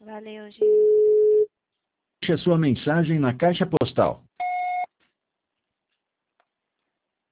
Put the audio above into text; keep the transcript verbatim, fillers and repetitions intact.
Valeu, Gil. Deixe a sua mensagem na caixa postal